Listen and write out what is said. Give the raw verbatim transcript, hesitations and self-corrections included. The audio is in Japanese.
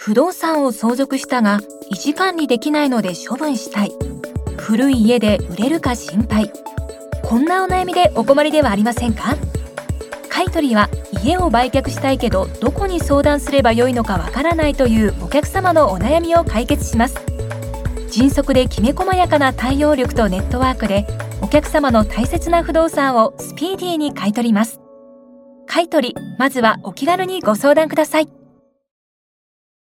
不動産を相続したが維持管理できないので処分したい。古い家で売れるか心配。こんなお悩みでお困りではありませんか？買取は家を売却したいけどどこに相談すればよいのかわからないというお客様のお悩みを解決します。迅速できめ細やかな対応力とネットワークでお客様の大切な不動産をスピーディーに買い取ります。買取、まずはお気軽にご相談ください。